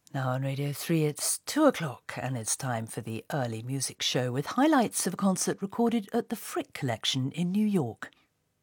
Now on Radio 3 it's 2 o'clock and it's time for the Early Music Show with highlights of a concert recorded at the Frick Collection in New York.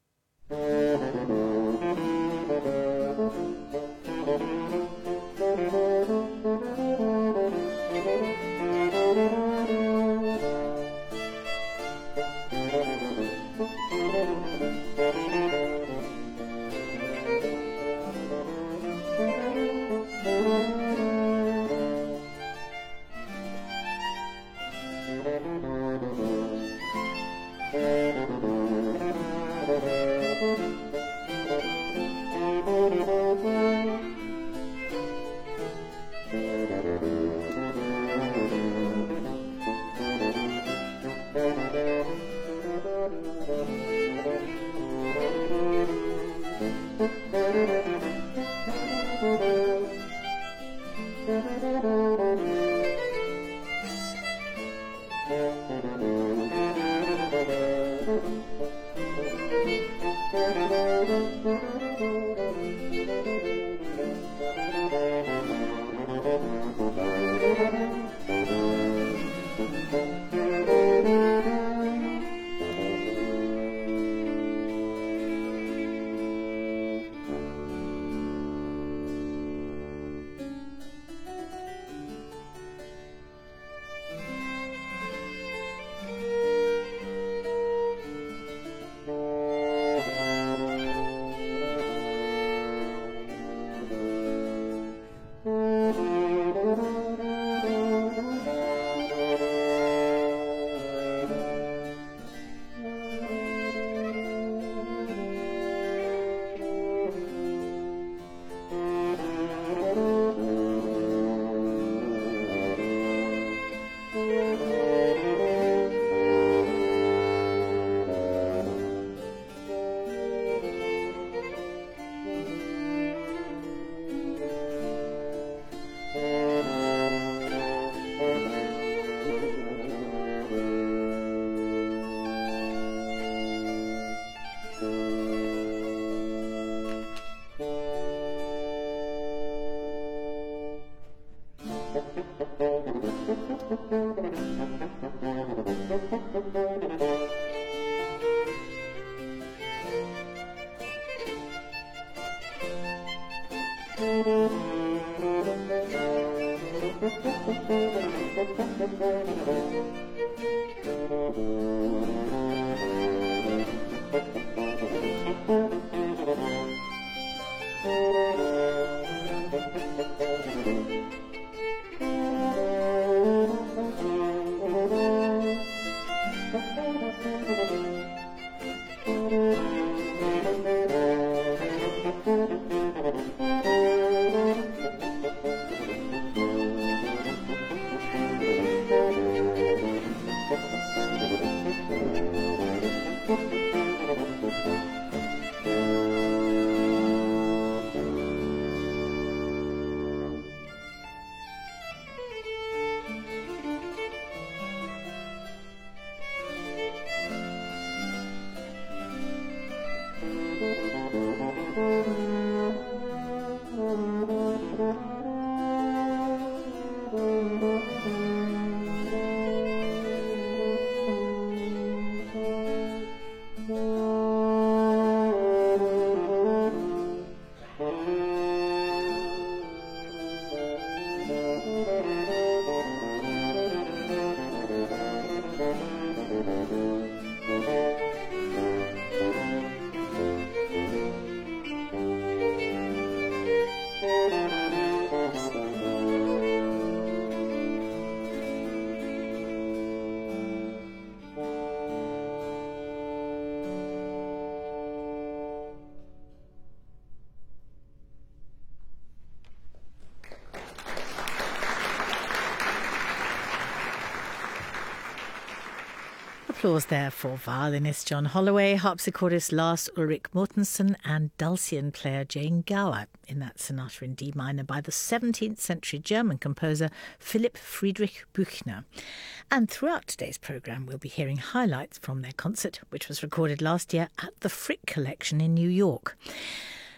Applause there for violinist John Holloway, harpsichordist Lars Ulrik Mortensen and dulcian player Jane Gower in that sonata in D minor by the 17th century German composer Philipp Friedrich Büchner. And throughout today's programme we'll be hearing highlights from their concert, which was recorded last year at the Frick Collection in New York.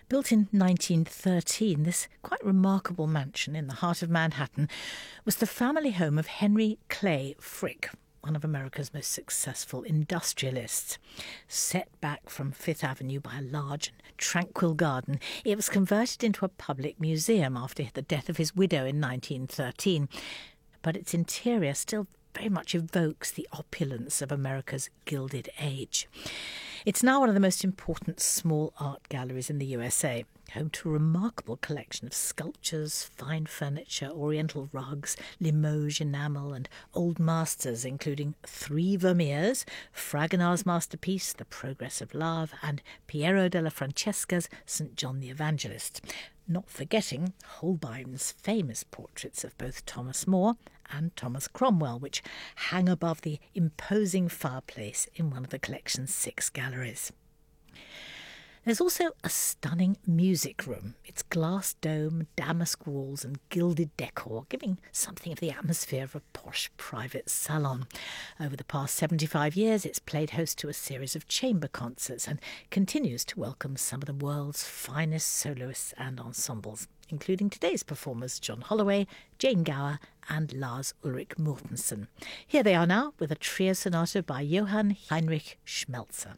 Built in 1913, this quite remarkable mansion in the heart of Manhattan was the family home of Henry Clay Frick, one of America's most successful industrialists. Set back from Fifth Avenue by a large and tranquil garden, it was converted into a public museum after the death of his widow in 1913. But its interior still very much evokes the opulence of America's Gilded Age. It's now one of the most important small art galleries in the USA, home to a remarkable collection of sculptures, fine furniture, oriental rugs, Limoges enamel and old masters, including 3 Vermeers, Fragonard's masterpiece, The Progress of Love, and Piero della Francesca's St. John the Evangelist. Not forgetting Holbein's famous portraits of both Thomas More and Thomas Cromwell, which hang above the imposing fireplace in one of the collection's 6 galleries. There's also a stunning music room. Its glass dome, damask walls and gilded decor, giving something of the atmosphere of a posh private salon. Over the past 75 years, it's played host to a series of chamber concerts and continues to welcome some of the world's finest soloists and ensembles, including today's performers John Holloway, Jane Gower and Lars Ulrich Mortensen. Here they are now with a trio sonata by Johann Heinrich Schmelzer.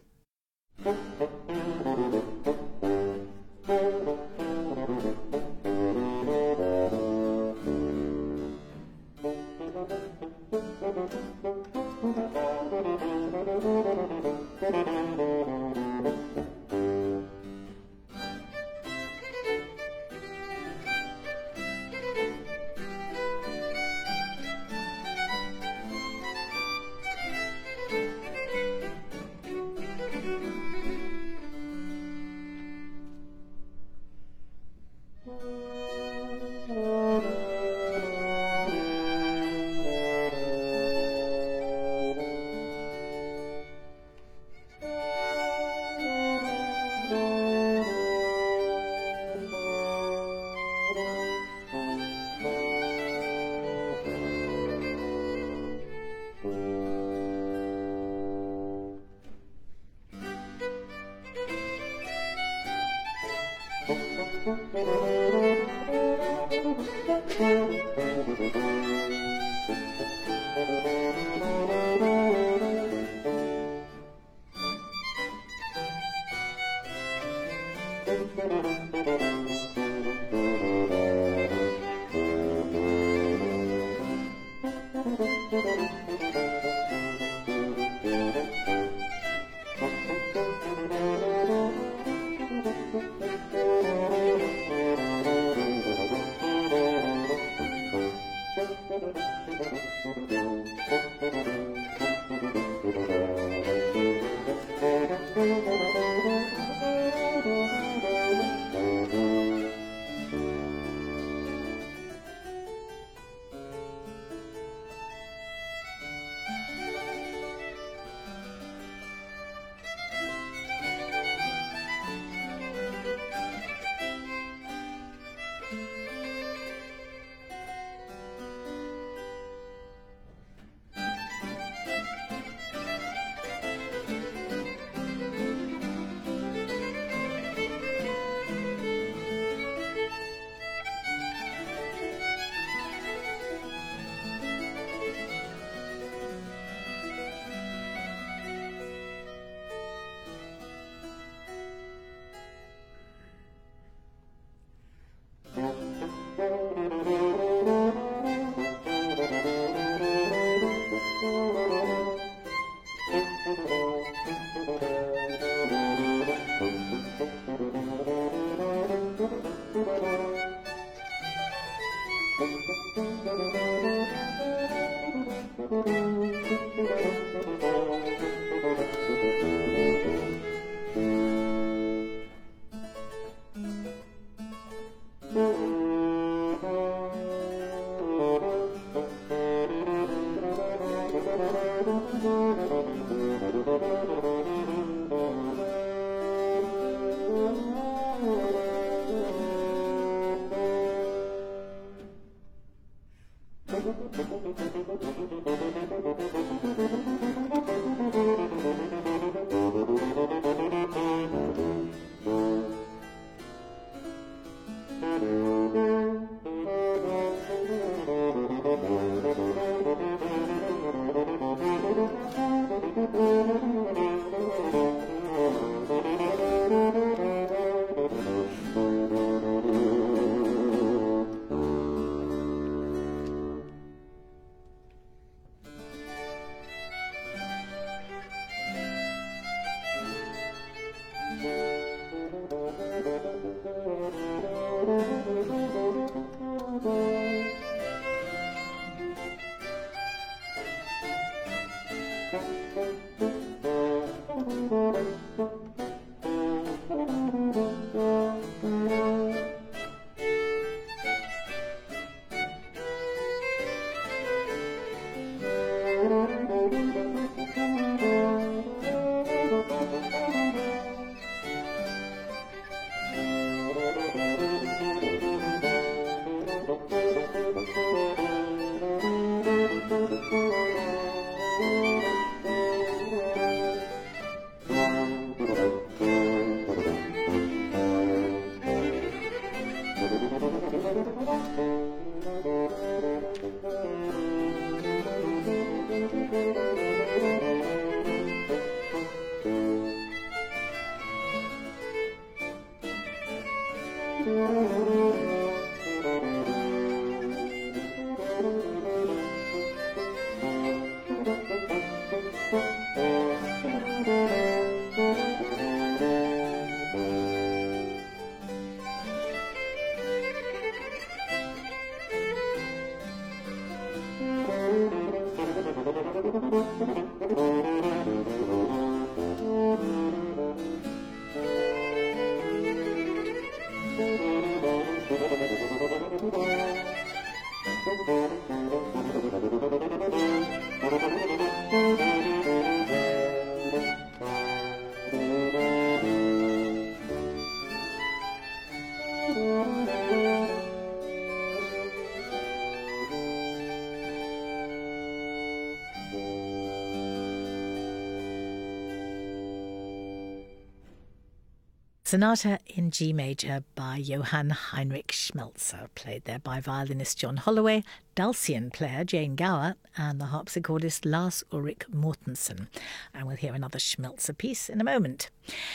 Sonata in G Major by Johann Heinrich Schmelzer, played there by violinist John Holloway, dulcian player Jane Gower and the harpsichordist Lars Ulrik Mortensen. And we'll hear another Schmelzer piece in a moment.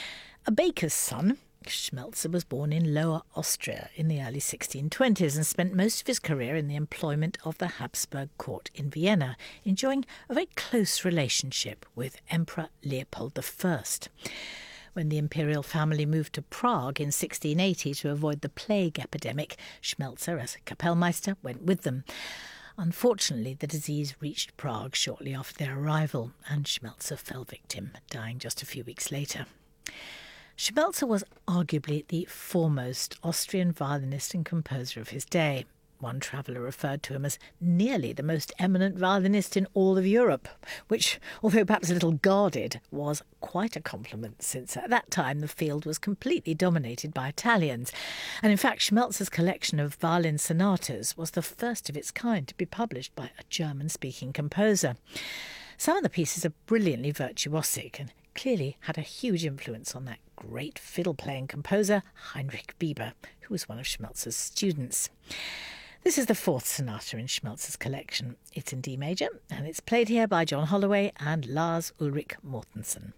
A baker's son, Schmelzer was born in Lower Austria in the early 1620s and spent most of his career in the employment of the Habsburg court in Vienna, enjoying a very close relationship with Emperor Leopold I. When the imperial family moved to Prague in 1680 to avoid the plague epidemic, Schmelzer, as Kapellmeister, went with them. Unfortunately, the disease reached Prague shortly after their arrival, and Schmelzer fell victim, dying just a few weeks later. Schmelzer was arguably the foremost Austrian violinist and composer of his day. One traveller referred to him as nearly the most eminent violinist in all of Europe, which, although perhaps a little guarded, was quite a compliment, since at that time the field was completely dominated by Italians. And in fact, Schmelzer's collection of violin sonatas was the first of its kind to be published by a German-speaking composer. Some of the pieces are brilliantly virtuosic and clearly had a huge influence on that great fiddle-playing composer Heinrich Bieber, who was one of Schmelzer's students. This is the fourth sonata in Schmelzer's collection. It's in D major, and it's played here by John Holloway and Lars Ulrik Mortensen.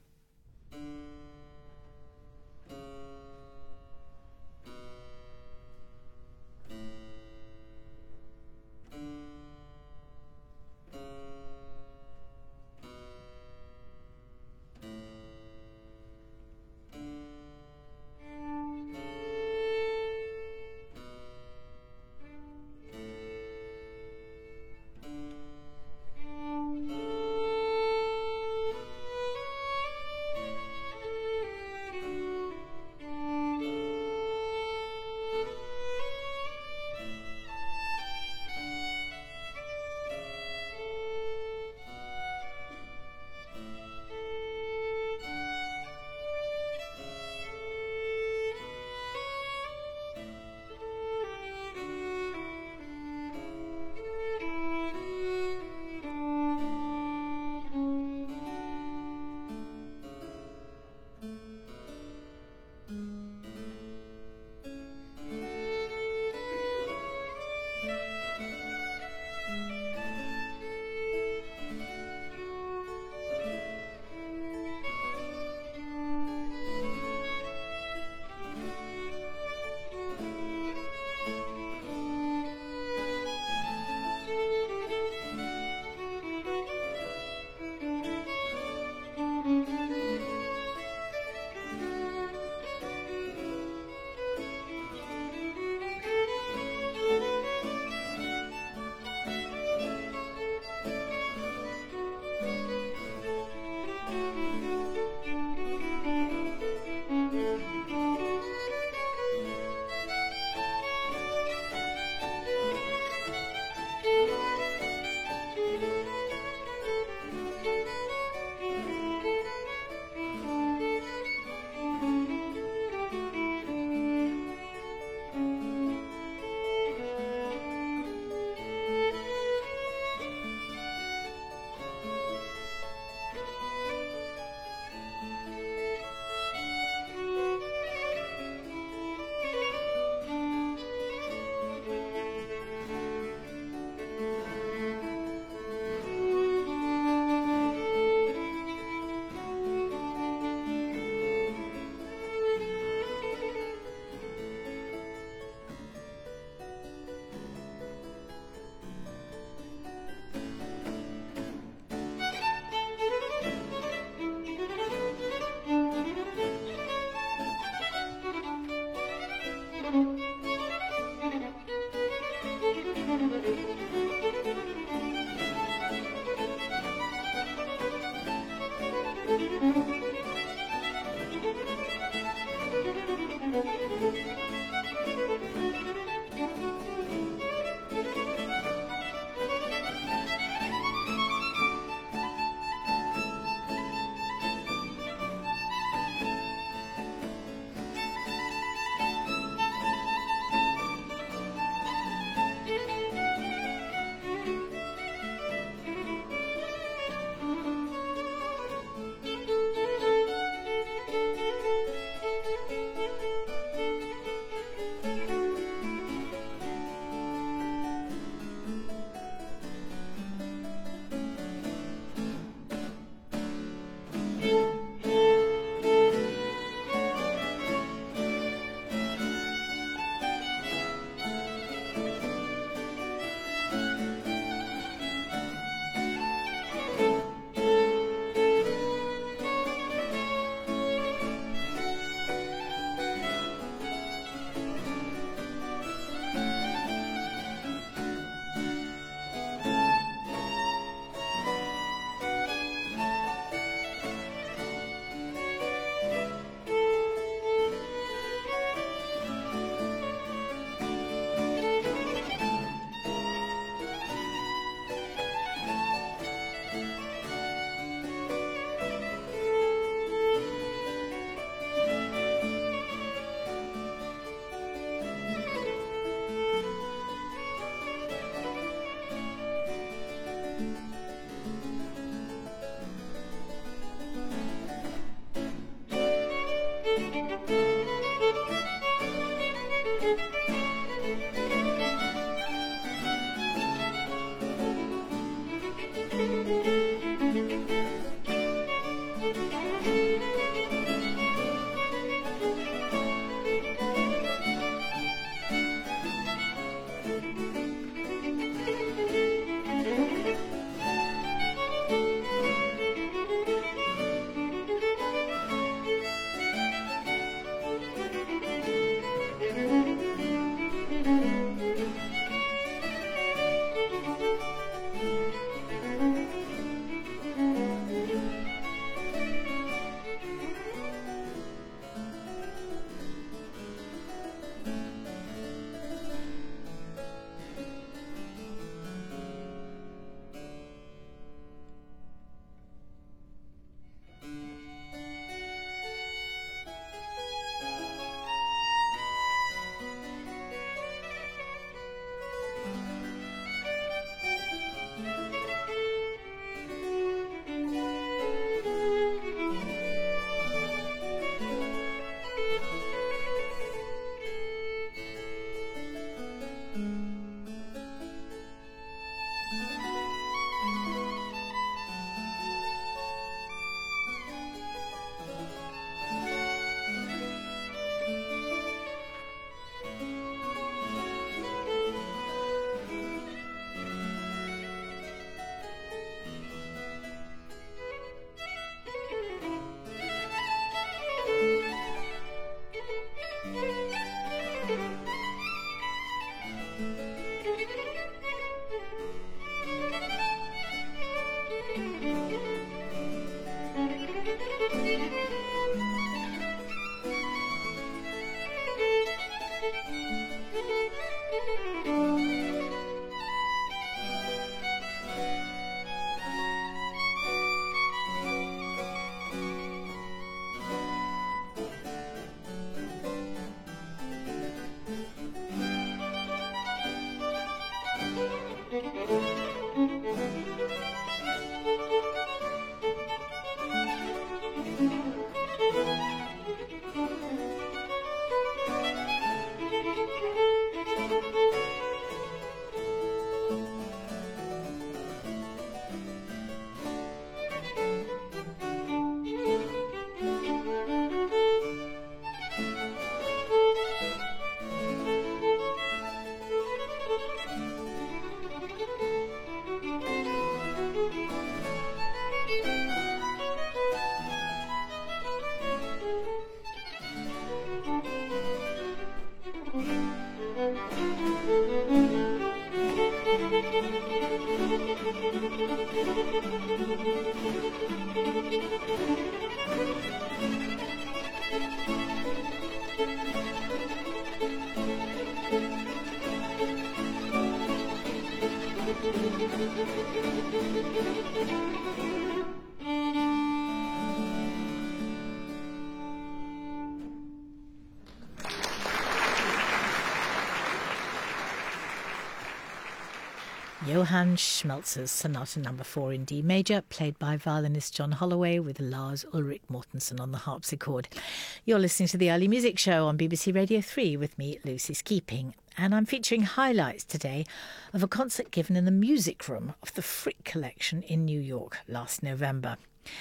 Johann Schmelz's Sonata No. 4 in D major, played by violinist John Holloway with Lars Ulrik Mortensen on the harpsichord. You're listening to the Early Music Show on BBC Radio 3 with me, Lucy Skeeping, and I'm featuring highlights today of a concert given in the music room of the Frick Collection in New York last November.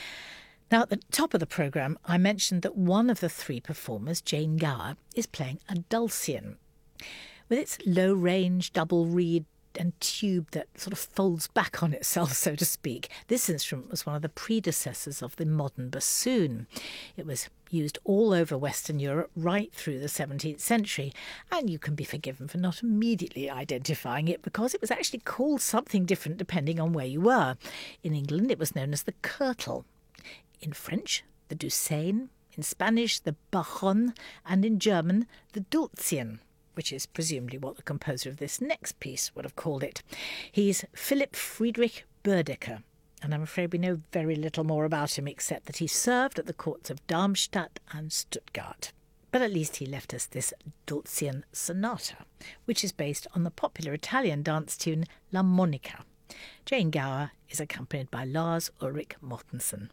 Now, at the top of the programme, I mentioned that one of the three performers, Jane Gower, is playing a dulcian. With its low-range, double reed and tube that sort of folds back on itself, so to speak, this instrument was one of the predecessors of the modern bassoon. It was used all over Western Europe right through the 17th century, and you can be forgiven for not immediately identifying it because it was actually called something different depending on where you were. In England, it was known as the kirtle. In French, the douzaine. In Spanish, the bajon. And in German, the dulcian, which is presumably what the composer of this next piece would have called it. He's Philipp Friedrich Boedicke, and I'm afraid we know very little more about him except that he served at the courts of Darmstadt and Stuttgart. But at least he left us this Dulcian Sonata, which is based on the popular Italian dance tune La Monica. Jane Gower is accompanied by Lars Ulrik Mortensen.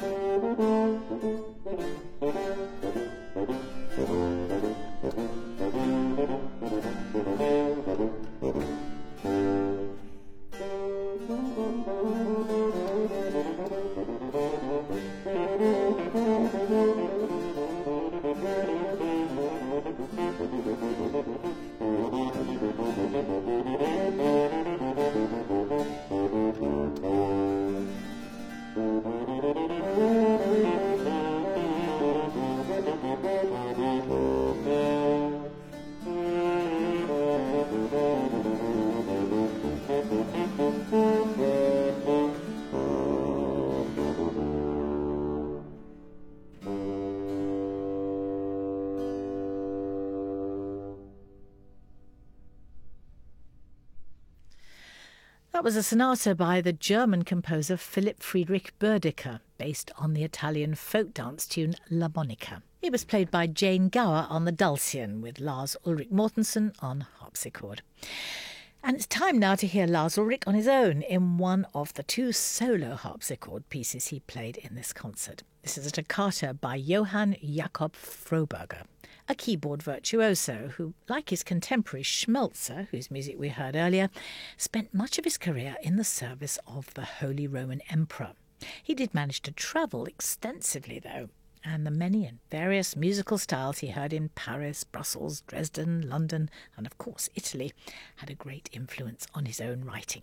That was a sonata by the German composer Philipp Friedrich Boedicker, based on the Italian folk dance tune La Monica. It was played by Jane Gower on the dulcian, with Lars Ulrik Mortensen on harpsichord. And it's time now to hear Lars Ulrik on his own in one of the 2 solo harpsichord pieces he played in this concert. This is a toccata by Johann Jakob Froberger, a keyboard virtuoso who, like his contemporary Schmelzer, whose music we heard earlier, spent much of his career in the service of the Holy Roman Emperor. He did manage to travel extensively, though, and the many and various musical styles he heard in Paris, Brussels, Dresden, London, and of course Italy had a great influence on his own writing.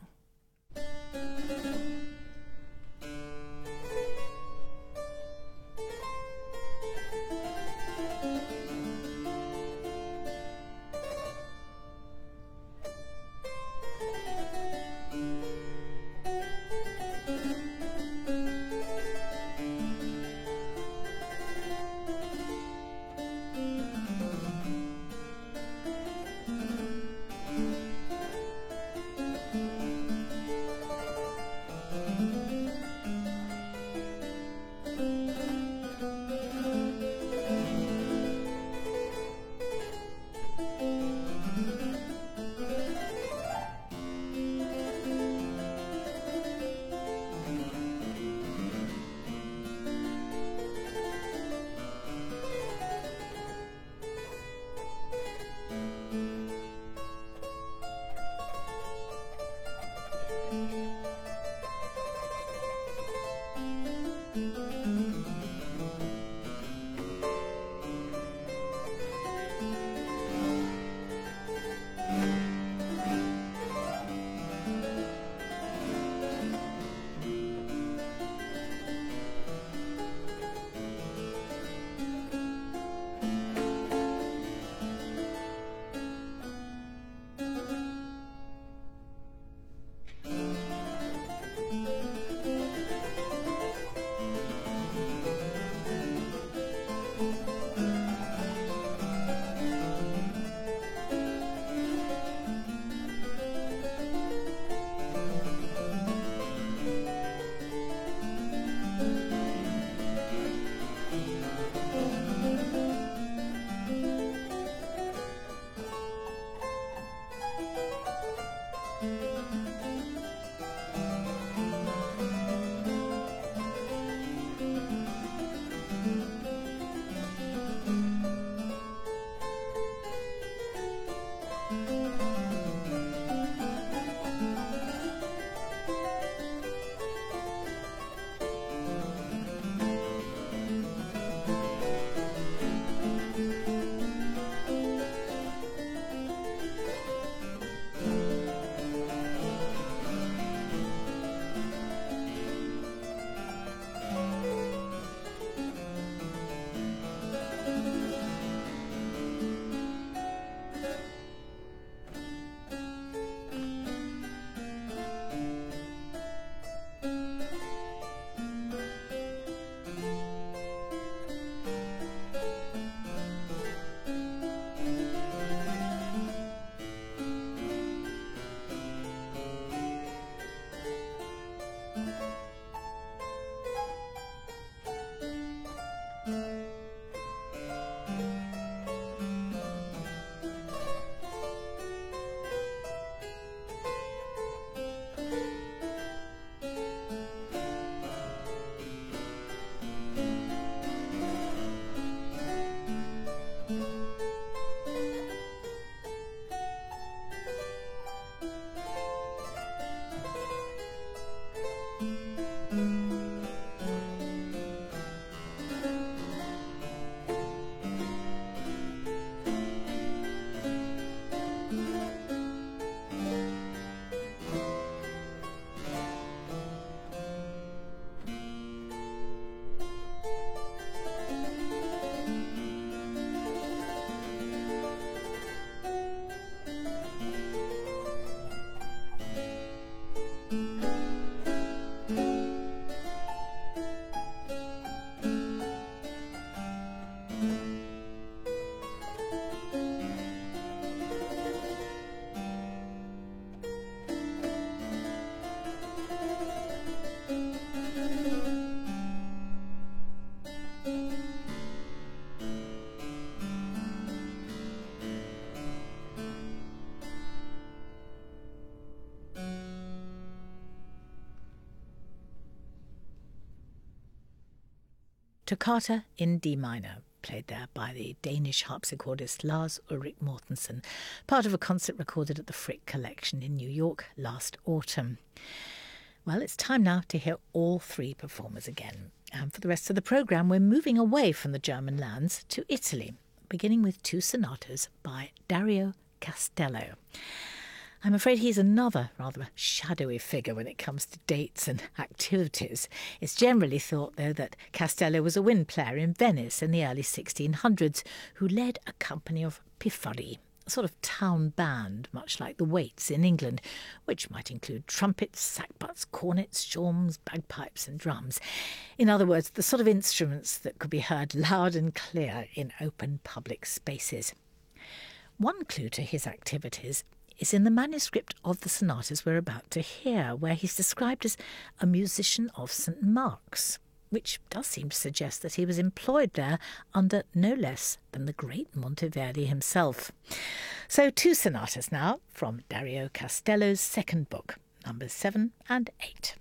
Toccata in D minor, played there by the Danish harpsichordist Lars Ulrik Mortensen, part of a concert recorded at the Frick Collection in New York last autumn. Well, it's time now to hear all three performers again. And for the rest of the programme, we're moving away from the German lands to Italy, beginning with two sonatas by Dario Castello. I'm afraid he's another rather shadowy figure when it comes to dates and activities. It's generally thought, though, that Castello was a wind player in Venice in the early 1600s who led a company of piffari, a sort of town band, much like the Waits in England, which might include trumpets, sackbuts, cornets, shawms, bagpipes and drums. In other words, the sort of instruments that could be heard loud and clear in open public spaces. One clue to his activities is in the manuscript of the sonatas we're about to hear, where he's described as a musician of St. Mark's, which does seem to suggest that he was employed there under no less than the great Monteverdi himself. So two sonatas now from Dario Castello's second book, numbers 7 and 8.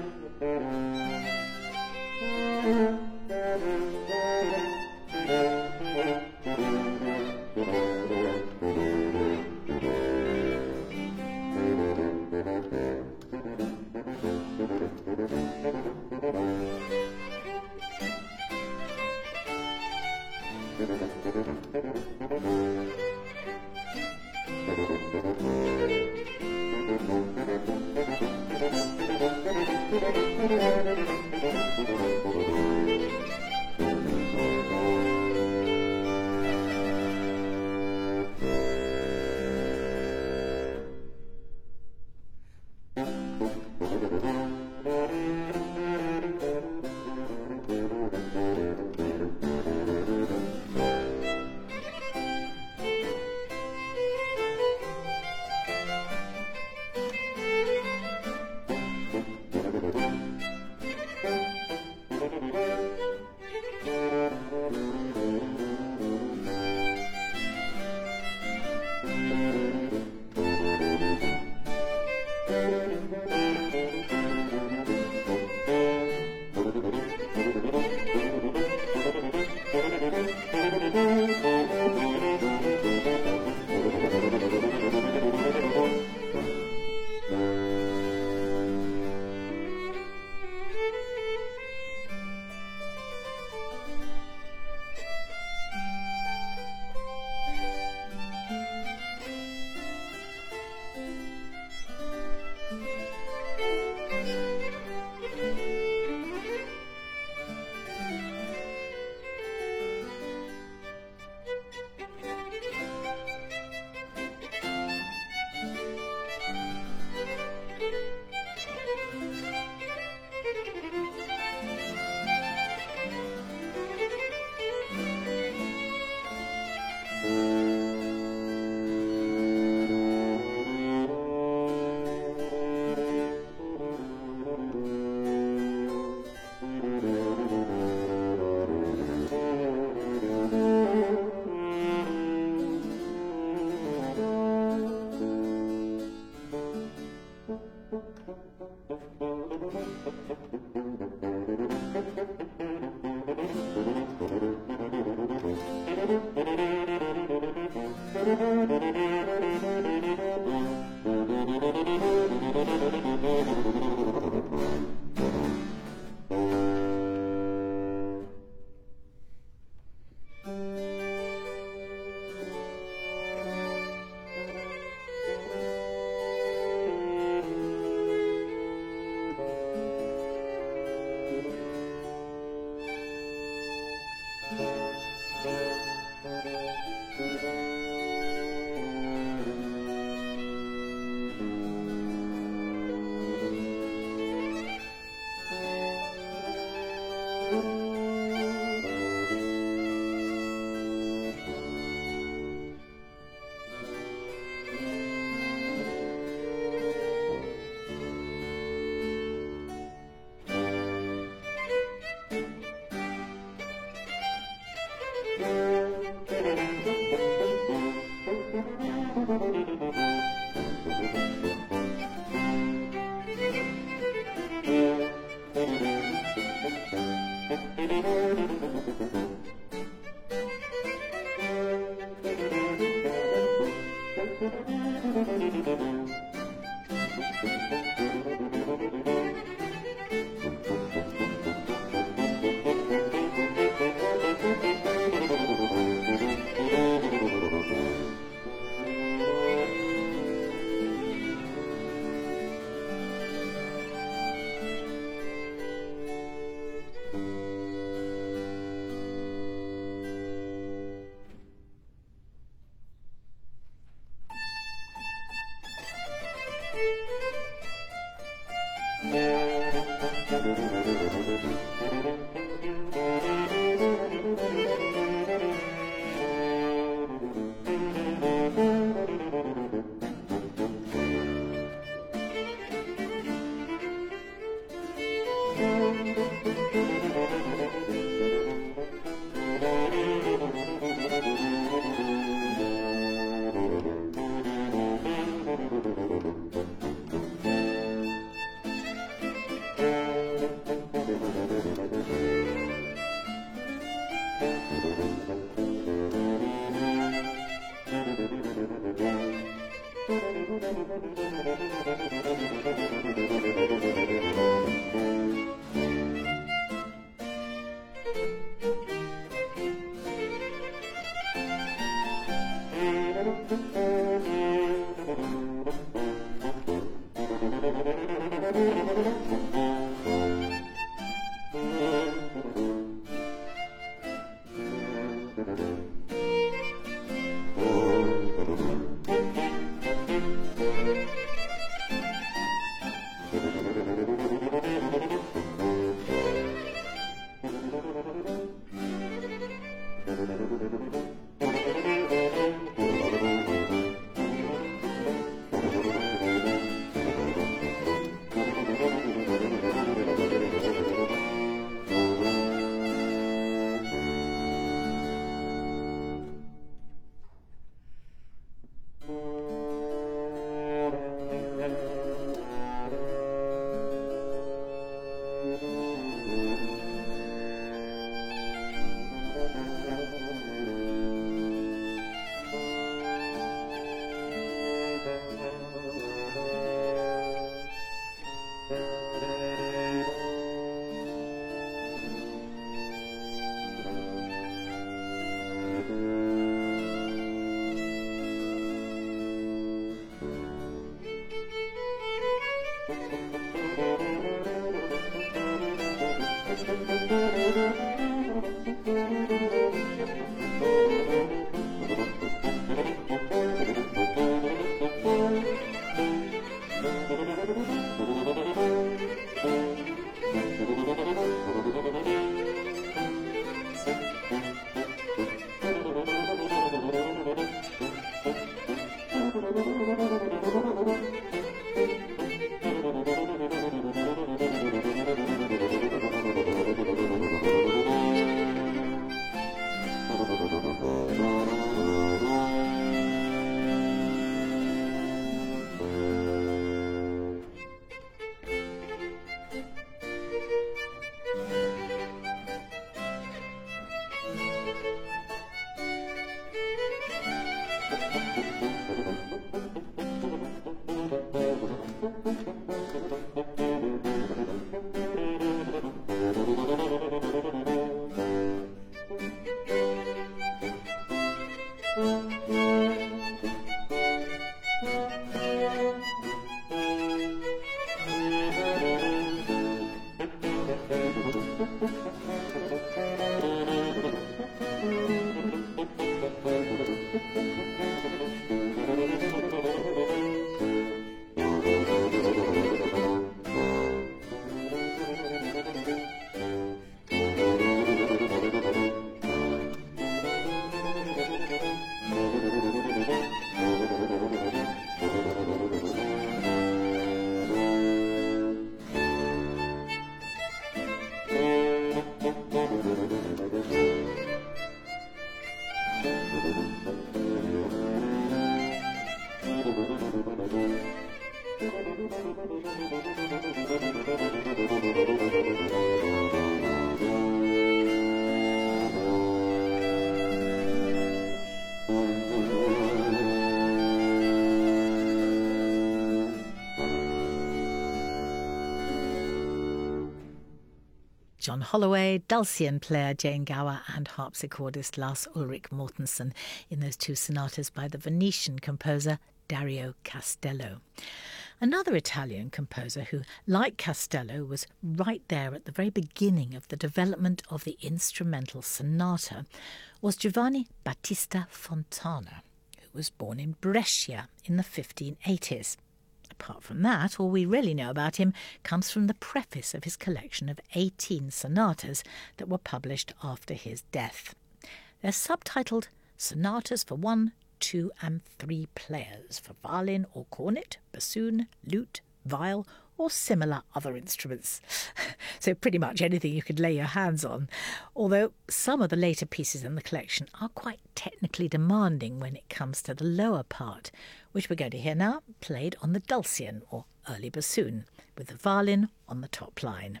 John Holloway, Dulcian player Jane Gower and harpsichordist Lars Ulrich Mortensen in those two sonatas by the Venetian composer Dario Castello. Another Italian composer who, like Castello, was right there at the very beginning of the development of the instrumental sonata was Giovanni Battista Fontana, who was born in Brescia in the 1580s. Apart from that, all we really know about him comes from the preface of his collection of 18 sonatas that were published after his death. They're subtitled Sonatas for 1, 2 and 3 players for violin or cornet, bassoon, lute, viol or similar other instruments. So pretty much anything you could lay your hands on, although some of the later pieces in the collection are quite technically demanding when it comes to the lower part, which we're going to hear now, played on the dulcian or early bassoon, with the violin on the top line.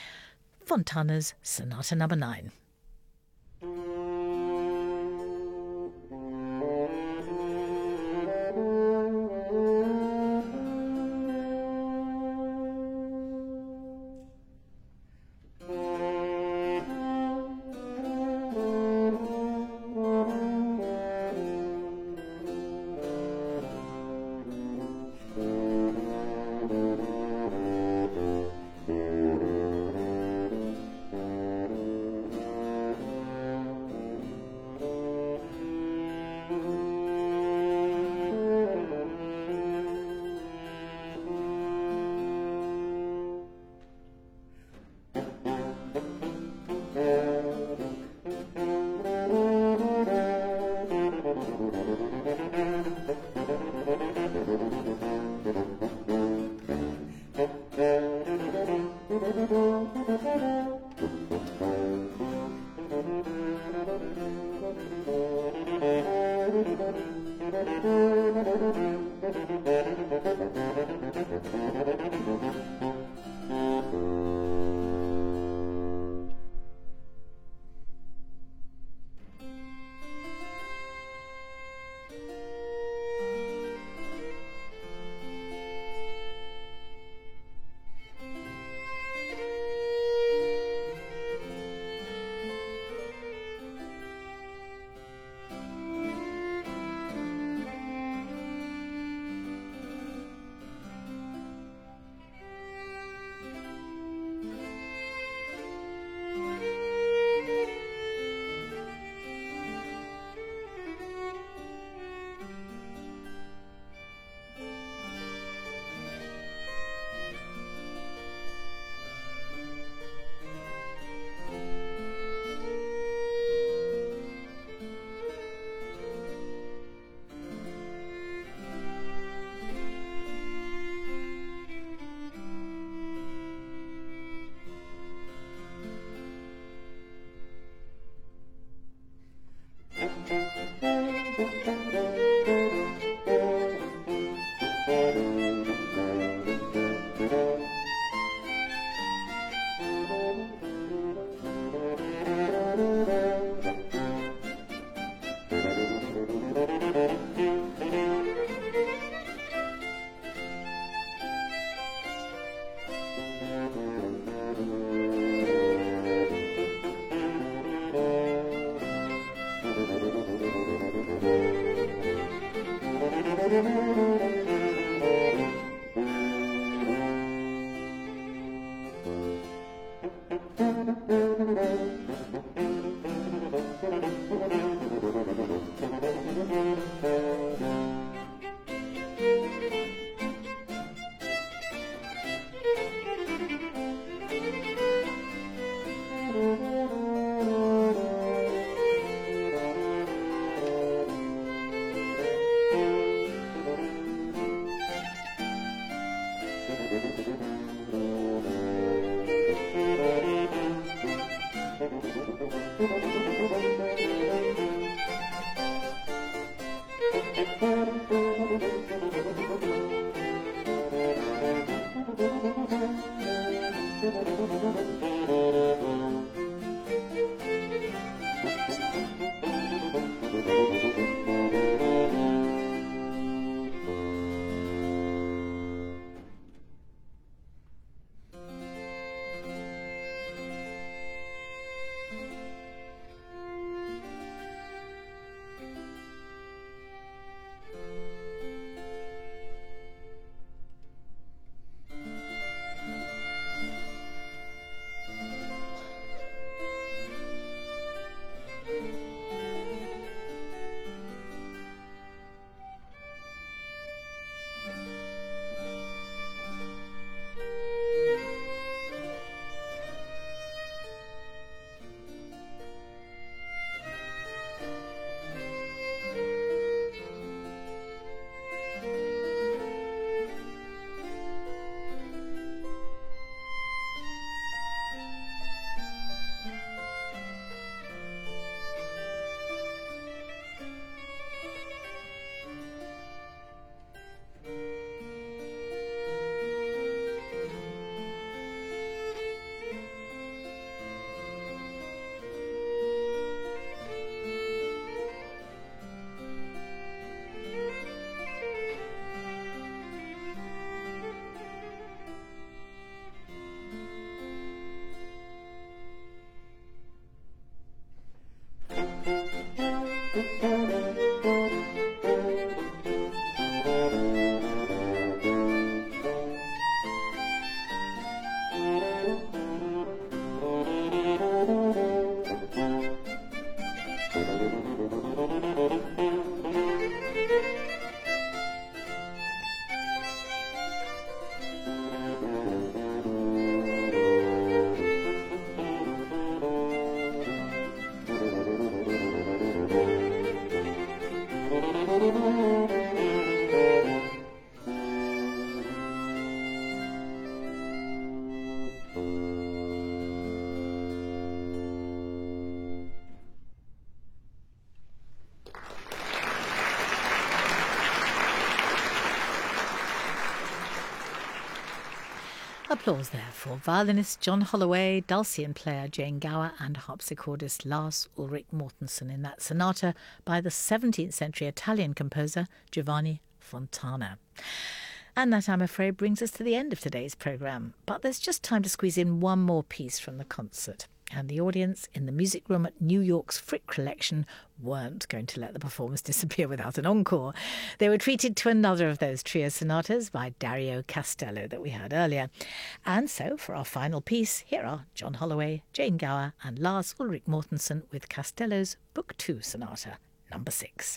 Fontana's Sonata No. 9. Applause there for violinist John Holloway, dulcian player Jane Gower and harpsichordist Lars Ulrik Mortensen in that sonata by the 17th century Italian composer Giovanni Fontana. And that, I'm afraid, brings us to the end of today's programme. But there's just time to squeeze in one more piece from the concert. And the audience in the music room at New York's Frick Collection weren't going to let the performance disappear without an encore. They were treated to another of those trio sonatas by Dario Castello that we heard earlier. And so, for our final piece, here are John Holloway, Jane Gower and Lars Ulrik Mortensen with Castello's Book 2 Sonata, number 6.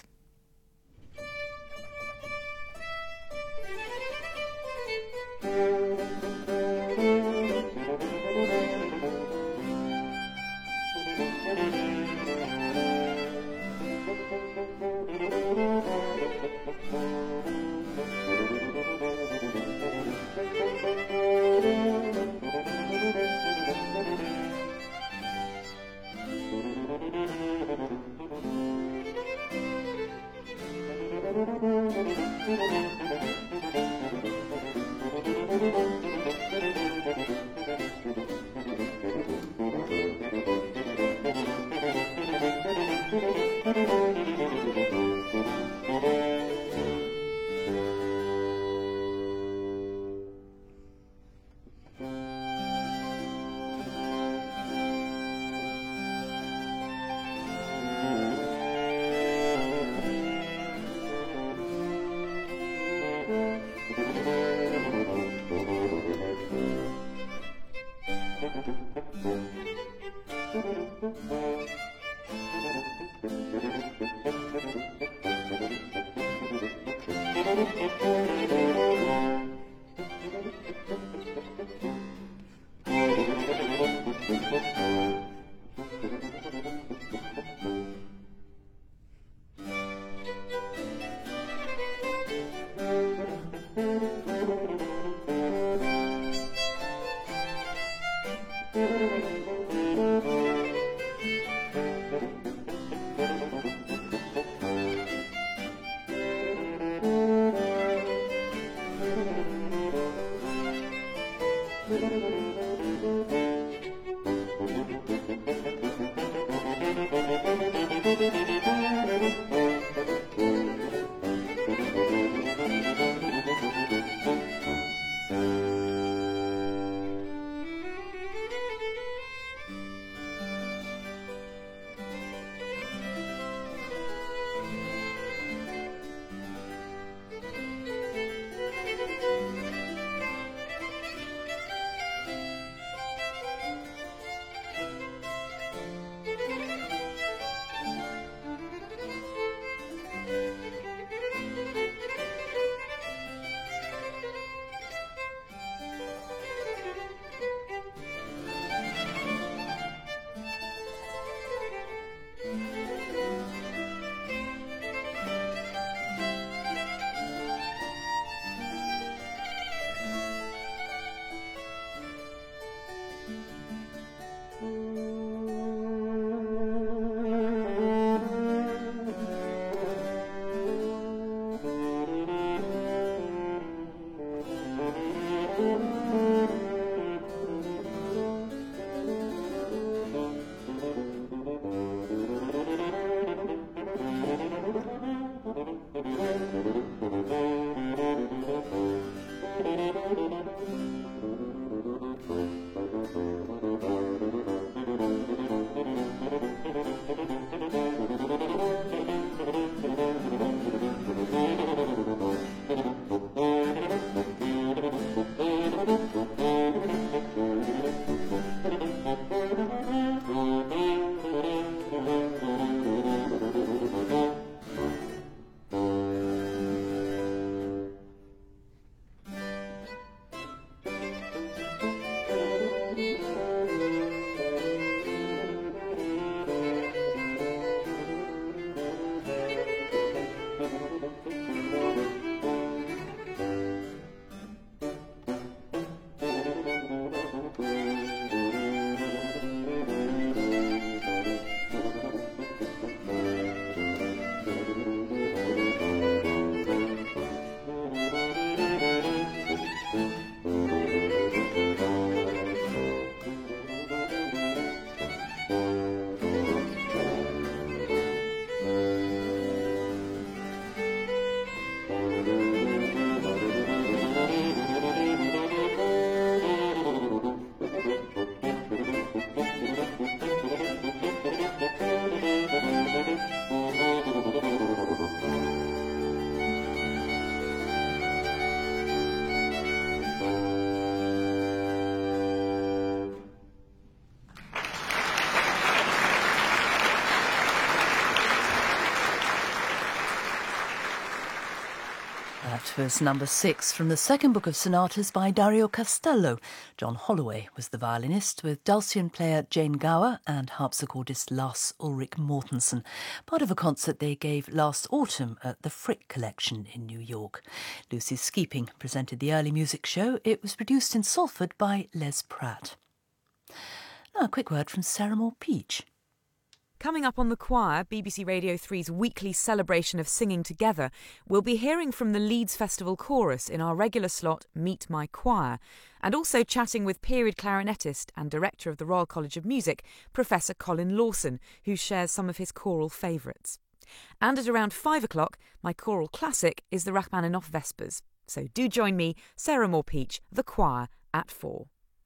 was number 6 from the second book of sonatas by Dario Castello. John Holloway was the violinist, with dulcian player Jane Gower and harpsichordist Lars Ulrik Mortensen, part of a concert they gave last autumn at the Frick Collection in New York. Lucy Skeeping presented the early music show. It was produced in Salford by Les Pratt. Now a quick word from Sarah Moore-Peach. Coming up on The Choir, BBC Radio 3's weekly celebration of singing together, we'll be hearing from the Leeds Festival Chorus in our regular slot Meet My Choir, and also chatting with period clarinetist and director of the Royal College of Music, Professor Colin Lawson, who shares some of his choral favourites. And at around 5 o'clock, my choral classic is the Rachmaninoff Vespers. So do join me, Sarah Moore-Peach, The Choir, at 4.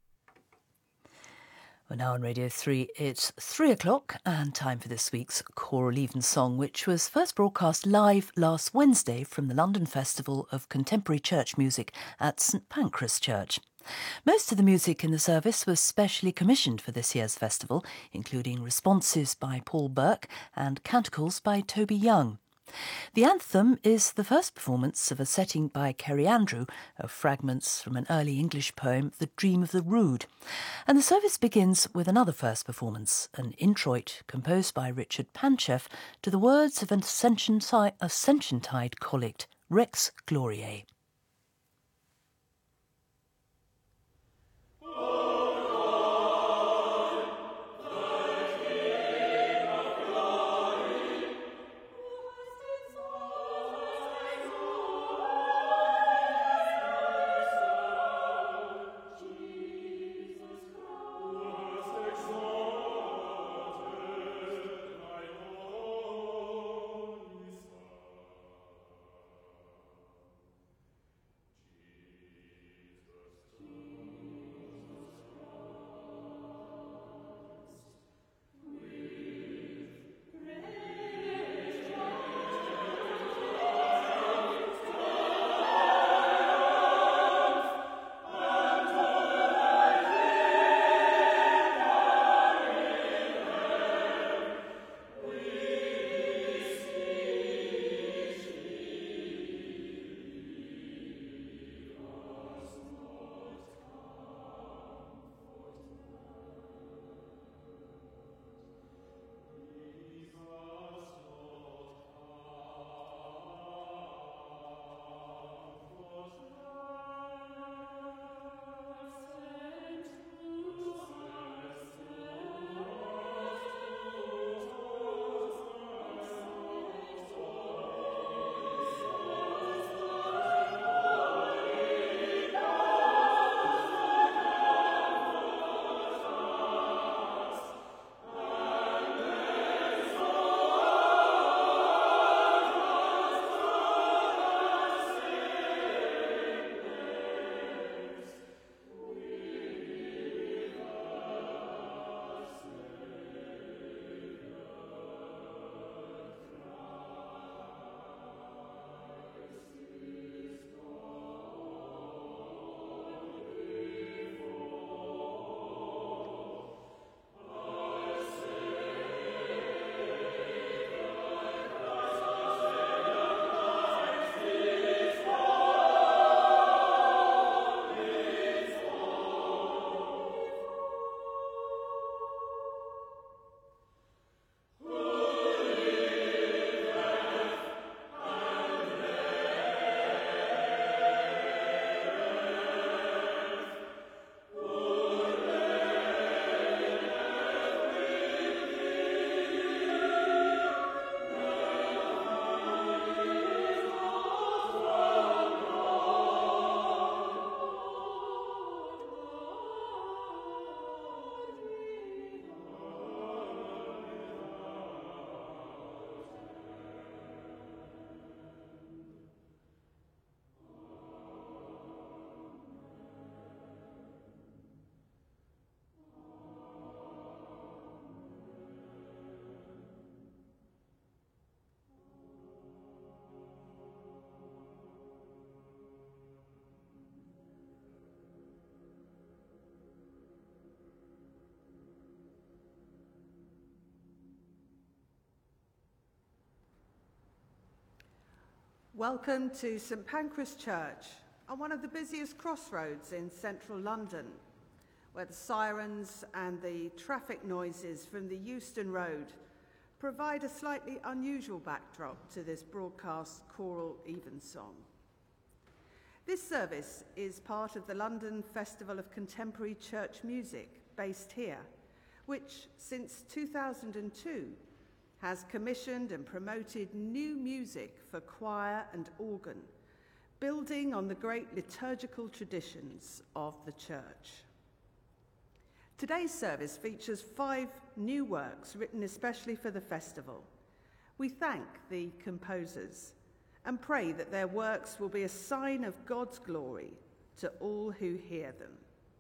Well, now on Radio 3, it's 3 o'clock and time for this week's Choral Evensong, which was first broadcast live last Wednesday from the London Festival of Contemporary Church Music at St Pancras Church. Most of the music in the service was specially commissioned for this year's festival, including responses by Paul Burke and canticles by Toby Young. The anthem is the first performance of a setting by Kerry Andrew of fragments from an early English poem, The Dream of the Rood. And the service begins with another first performance, an introit composed by Richard Panchev to the words of an Ascension-tide collect, Rex Gloriae. Welcome to St Pancras Church, on one of the busiest crossroads in central London, where the sirens and the traffic noises from the Euston Road provide a slightly unusual backdrop to this broadcast choral evensong. This service is part of the London Festival of Contemporary Church Music, based here, which since 2002 has commissioned and promoted new music for choir and organ, building on the great liturgical traditions of the church. Today's service features 5 new works written especially for the festival. We thank the composers and pray that their works will be a sign of God's glory to all who hear them.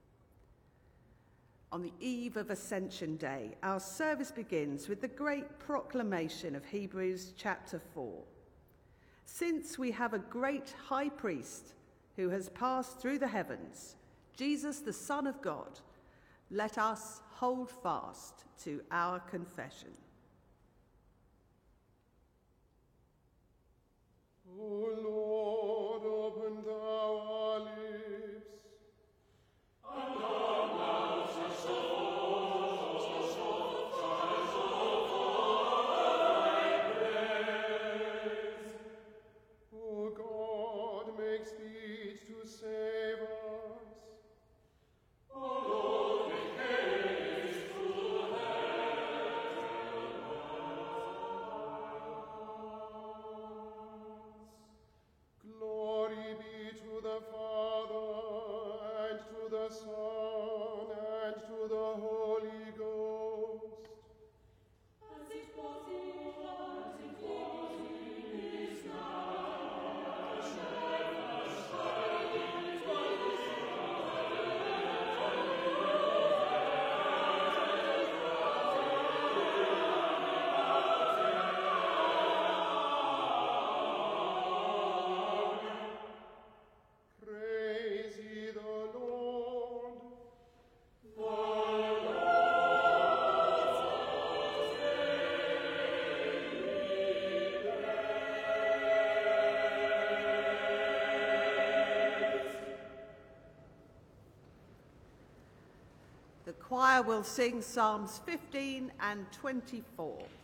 On the eve of Ascension Day, our service begins with the great proclamation of Hebrews chapter 4. Since we have a great high priest who has passed through the heavens, Jesus, the Son of God, let us hold fast to our confession. O Lord, open thou our lips, and our mouths are thy praise. O God, make speech to save us. O Lord, make haste to Glory be to the Father, and to the Son, and to the Holy Ghost. As it was in heart, it is now, and ever shall be, Praise ye the Lord. The choir will sing Psalms 15 and 24.